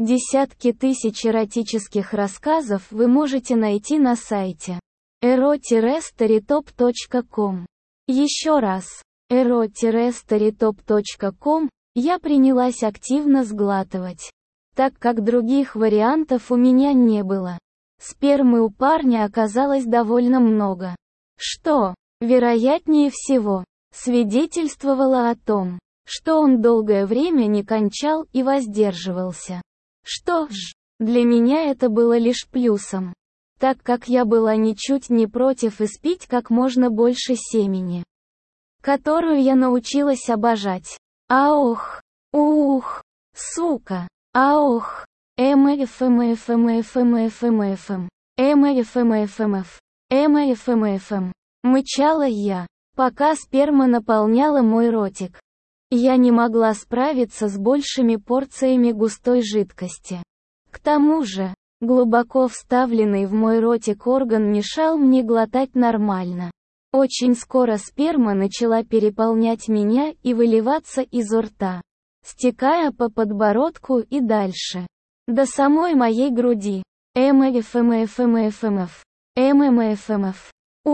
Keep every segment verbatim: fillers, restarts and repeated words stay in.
Десятки тысяч эротических рассказов вы можете найти на сайте эро стоrytop точка ком. Еще раз, эро стоrytop точка ком, я принялась активно сглатывать, так как других вариантов у меня не было. Спермы у парня оказалось довольно много, что, вероятнее всего, свидетельствовало о том, что он долгое время не кончал и воздерживался. Что ж, для меня это было лишь плюсом, так как я была ничуть не против испить как можно больше семени, которую я научилась обожать. Аох, ух, сука, аох, эмэфэмэфэмэфэмэфэмэфэм, эмэфэмэфэмэф, эмэфэмэфэм, мычала я, пока сперма наполняла мой ротик. Я не могла справиться с большими порциями густой жидкости. К тому же, глубоко вставленный в мой ротик орган мешал мне глотать нормально. Очень скоро сперма начала переполнять меня и выливаться из рта, стекая по подбородку и дальше, до самой моей груди. Эмэфэмэфэмэфэмэф, эмэмэфэмэф,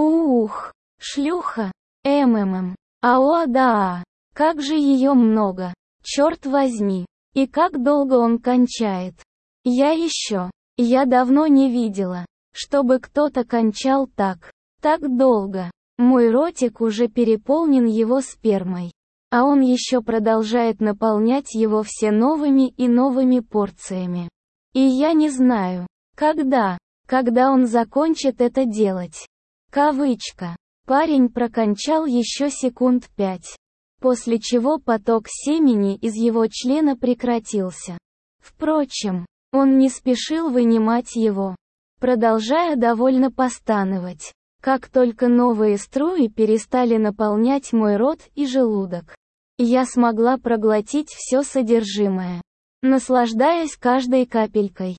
ух, шлюха, эмэмэм, ао-да-а. Как же ее много, черт возьми, и как долго он кончает. Я еще, я давно не видела, чтобы кто-то кончал так, так долго. Мой ротик уже переполнен его спермой, а он еще продолжает наполнять его все новыми и новыми порциями. И я не знаю, когда, когда он закончит это делать. Кавычка. Парень прокончал еще секунд пять. После чего поток семени из его члена прекратился. Впрочем, он не спешил вынимать его, продолжая довольно постановать. Как только новые струи перестали наполнять мой рот и желудок, я смогла проглотить все содержимое, наслаждаясь каждой капелькой.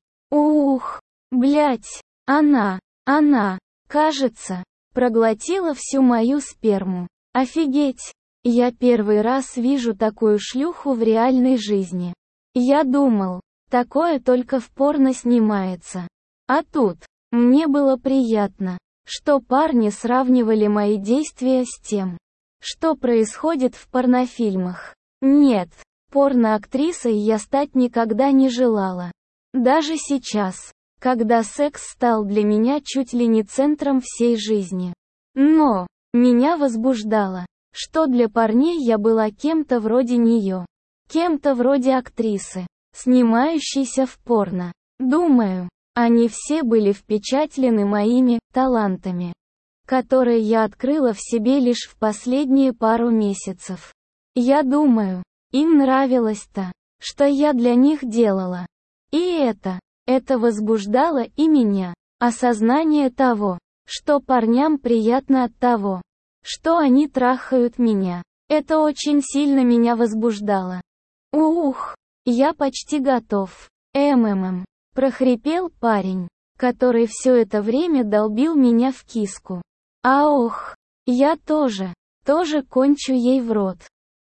Ух, блять, она, она, кажется, проглотила всю мою сперму. Офигеть! Я первый раз вижу такую шлюху в реальной жизни. Я думал, такое только в порно снимается. А тут, мне было приятно, что парни сравнивали мои действия с тем, что происходит в порнофильмах. Нет, порноактрисой я стать никогда не желала. Даже сейчас, когда секс стал для меня чуть ли не центром всей жизни. Но, меня возбуждало, что для парней я была кем-то вроде нее, кем-то вроде актрисы, снимающейся в порно. Думаю, они все были впечатлены моими талантами, которые я открыла в себе лишь в последние пару месяцев. Я думаю, им нравилось то, что я для них делала. И это, это возбуждало и меня. Осознание того, что парням приятно от того, что они трахают меня. Это очень сильно меня возбуждало. Ух, я почти готов. МММ. Прохрипел парень, который все это время долбил меня в киску. Аох, я тоже, тоже кончу ей в рот.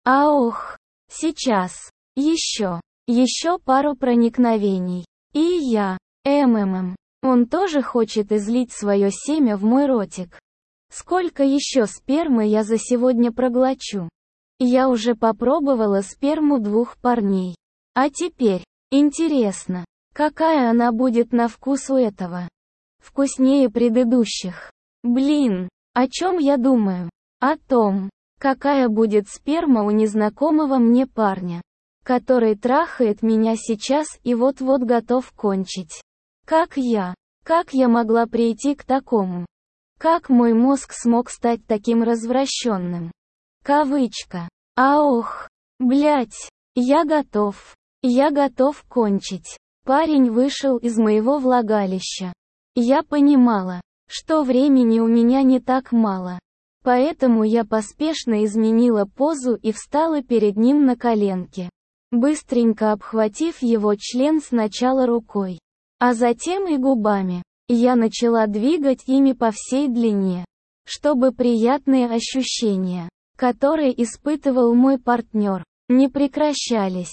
Аох, сейчас, еще, еще пару проникновений. И я, МММ. Он тоже хочет излить свое семя в мой ротик. Сколько еще спермы я за сегодня проглочу? Я уже попробовала сперму двух парней. А теперь, интересно, какая она будет на вкус у этого? Вкуснее предыдущих. Блин, о чем я думаю? О том, какая будет сперма у незнакомого мне парня, который трахает меня сейчас и вот-вот готов кончить. Как я, как я могла прийти к такому? Как мой мозг смог стать таким развращенным? Кавычка. Аох, блять, я готов. Я готов кончить. Парень вышел из моего влагалища. Я понимала, что времени у меня не так мало. Поэтому я поспешно изменила позу и встала перед ним на коленки, быстренько обхватив его член сначала рукой, а затем и губами. Я начала двигать ими по всей длине, чтобы приятные ощущения, которые испытывал мой партнер, не прекращались.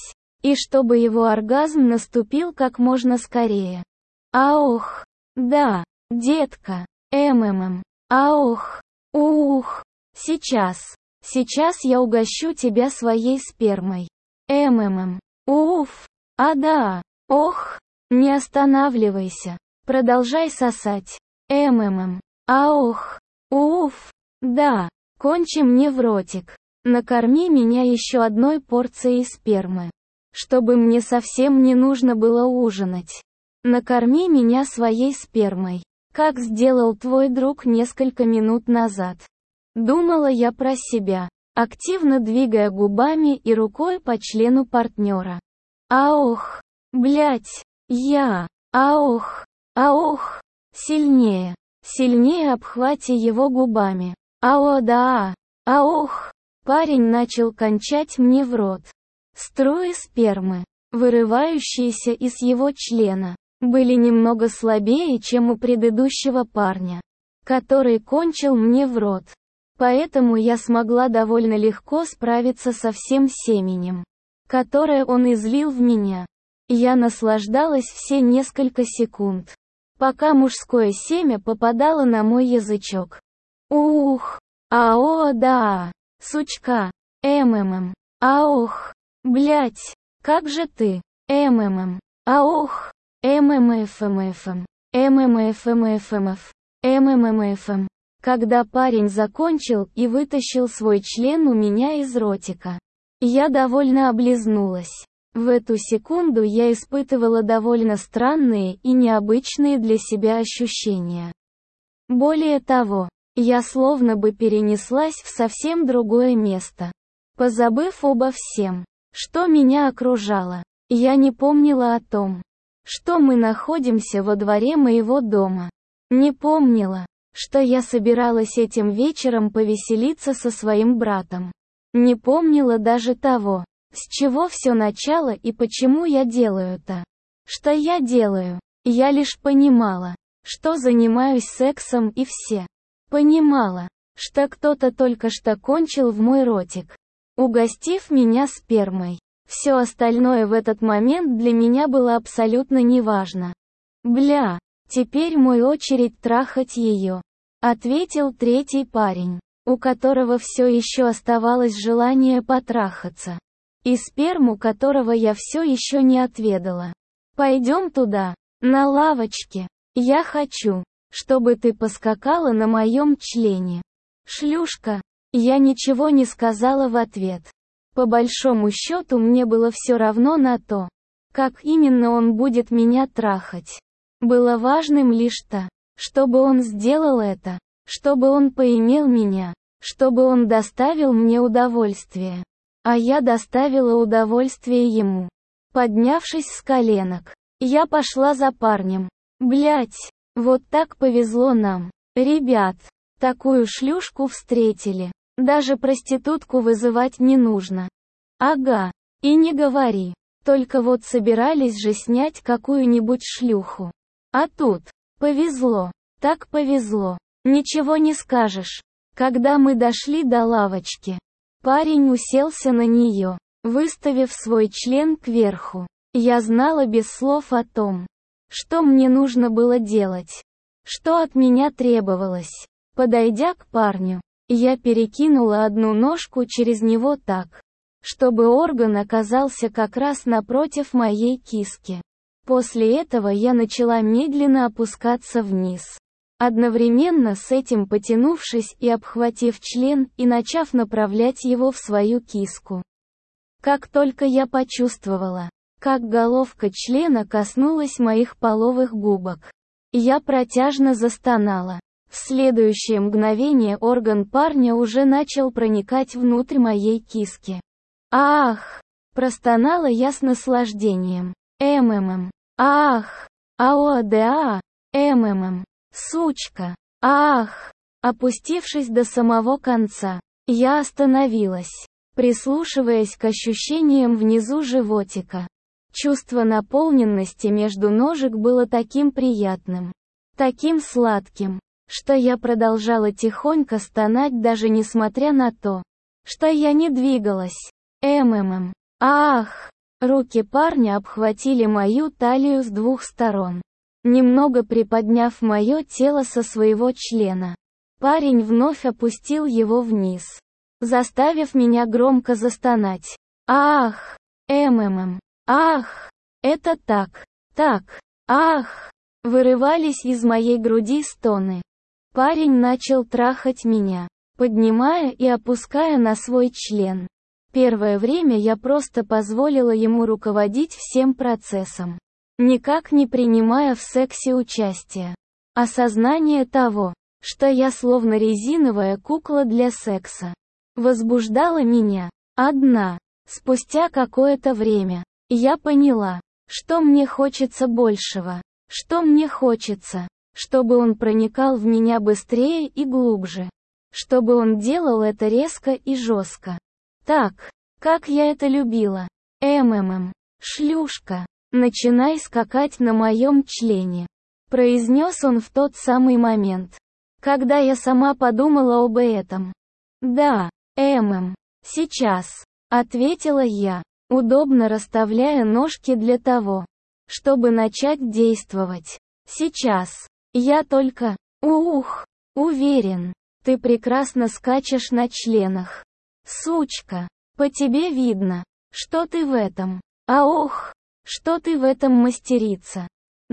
И чтобы его оргазм наступил как можно скорее. Аох. Да, детка. МММ. Аох. Ух. Сейчас. Сейчас я угощу тебя своей спермой. МММ. Уф. А да. Ох. Не останавливайся. Продолжай сосать. МММ. Аох. Уф. Да. Кончи мне в ротик. Накорми меня еще одной порцией спермы. Чтобы мне совсем не нужно было ужинать. Накорми меня своей спермой. Как сделал твой друг несколько минут назад. Думала я про себя, активно двигая губами и рукой по члену партнера. Аох. Блять. Я. Аох. Аох. Сильнее. Сильнее обхвати его губами. Ао да. Аох. Парень начал кончать мне в рот. Струи спермы, вырывающиеся из его члена, были немного слабее, чем у предыдущего парня, который кончил мне в рот. Поэтому я смогла довольно легко справиться со всем семенем, которое он излил в меня. Я наслаждалась все несколько секунд, пока мужское семя попадало на мой язычок. Ух. Ао да. Сучка. МММ. Аох. Блять. Как же ты? МММ. Аох. ММФМФМ. ММФМФМФ. МММФМ. Когда парень закончил и вытащил свой член у меня из ротика, я довольно облизнулась. В эту секунду я испытывала довольно странные и необычные для себя ощущения. Более того, я словно бы перенеслась в совсем другое место. Позабыв обо всем, что меня окружало, я не помнила о том, что мы находимся во дворе моего дома. Не помнила, что я собиралась этим вечером повеселиться со своим братом. Не помнила даже того, с чего все начало и почему я делаю это. Что я делаю? Я лишь понимала, что занимаюсь сексом, и все. Понимала, что кто-то только что кончил в мой ротик, угостив меня спермой. Все остальное в этот момент для меня было абсолютно неважно. «Бля, теперь мой очередь трахать ее», — ответил третий парень, у которого все еще оставалось желание потрахаться, и сперму которого я все еще не отведала. «Пойдем туда, на лавочке. Я хочу, чтобы ты поскакала на моем члене». Шлюшка. Я ничего не сказала в ответ. По большому счету мне было все равно на то, как именно он будет меня трахать. Было важным лишь то, чтобы он сделал это, чтобы он поимел меня, чтобы он доставил мне удовольствие. А я доставила удовольствие ему. Поднявшись с коленок, я пошла за парнем. Блять, вот так повезло нам. Ребят, такую шлюшку встретили. Даже проститутку вызывать не нужно. Ага, и не говори. Только вот собирались же снять какую-нибудь шлюху. А тут, повезло, так повезло. Ничего не скажешь. Когда мы дошли до лавочки, парень уселся на нее, выставив свой член кверху. Я знала без слов о том, что мне нужно было делать, что от меня требовалось. Подойдя к парню, я перекинула одну ножку через него так, чтобы орган оказался как раз напротив моей киски. После этого я начала медленно опускаться вниз, одновременно с этим потянувшись и обхватив член и начав направлять его в свою киску. Как только я почувствовала, как головка члена коснулась моих половых губок, я протяжно застонала. В следующее мгновение орган парня уже начал проникать внутрь моей киски. «Ах!» – простонала я с наслаждением. «МММ! Ах! АОДА! МММ! Сучка! Ах!» Опустившись до самого конца, я остановилась, прислушиваясь к ощущениям внизу животика. Чувство наполненности между ножек было таким приятным, таким сладким, что я продолжала тихонько стонать, даже несмотря на то, что я не двигалась. МММ. Ах! Руки парня обхватили мою талию с двух сторон, немного приподняв мое тело со своего члена. Парень вновь опустил его вниз, заставив меня громко застонать. Ах! МММ! Ах! Это так! Так! Ах! Вырывались из моей груди стоны. Парень начал трахать меня, поднимая и опуская на свой член. Первое время я просто позволила ему руководить всем процессом, никак не принимая в сексе участия. Осознание того, что я словно резиновая кукла для секса, возбуждало меня. Одна. Спустя какое-то время, я поняла, что мне хочется большего, что мне хочется, чтобы он проникал в меня быстрее и глубже, чтобы он делал это резко и жестко. Так, как я это любила. МММ, шлюшка, начинай скакать на моем члене, произнес он в тот самый момент, когда я сама подумала об этом. Да, ММ, сейчас, ответила я, удобно расставляя ножки для того, чтобы начать действовать. Сейчас. Я только, ух, уверен, ты прекрасно скачешь на членах. Сучка, по тебе видно, что ты в этом. А ох, что ты в этом мастерица.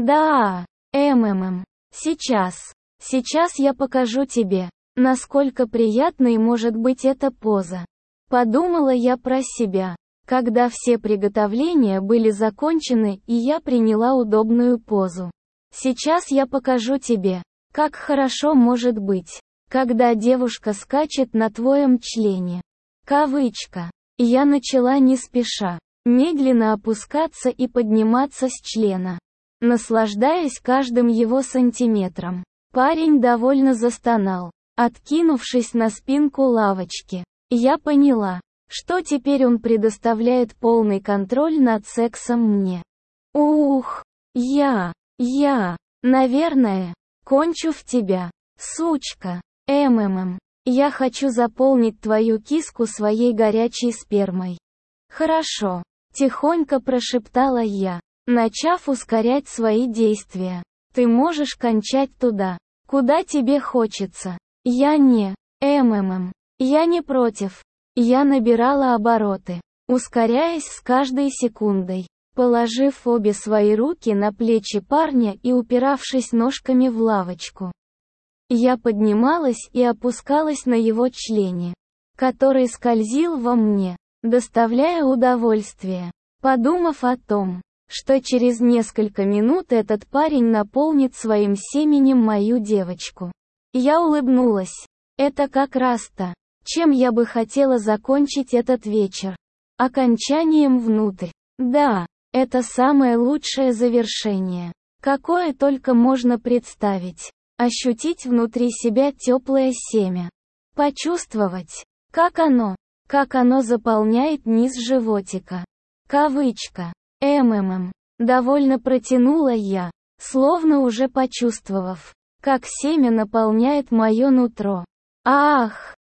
Да, МММ, сейчас. Сейчас я покажу тебе, насколько приятной может быть эта поза. Подумала я про себя, когда все приготовления были закончены и я приняла удобную позу. Сейчас я покажу тебе, как хорошо может быть, когда девушка скачет на твоем члене. Кавычка. Я начала не спеша, медленно опускаться и подниматься с члена, наслаждаясь каждым его сантиметром. Парень довольно застонал, откинувшись на спинку лавочки. Я поняла, что теперь он предоставляет полный контроль над сексом мне. Ух, я, я, наверное, кончу в тебя, сучка, МММ. Я хочу заполнить твою киску своей горячей спермой. Хорошо, тихонько прошептала я, начав ускорять свои действия. Ты можешь кончать туда, куда тебе хочется. Я не, МММ. Я не против. Я набирала обороты, ускоряясь с каждой секундой, положив обе свои руки на плечи парня и упиравшись ножками в лавочку. Я поднималась и опускалась на его члене, который скользил во мне, доставляя удовольствие, подумав о том, что через несколько минут этот парень наполнит своим семенем мою девочку. Я улыбнулась. Это как раз то, чем я бы хотела закончить этот вечер. Окончанием внутрь. Да, это самое лучшее завершение, какое только можно представить. Ощутить внутри себя теплое семя. Почувствовать, как оно, как оно заполняет низ животика. Кавычка. МММ. Довольно протянула я, словно уже почувствовав, как семя наполняет мое нутро. Ах!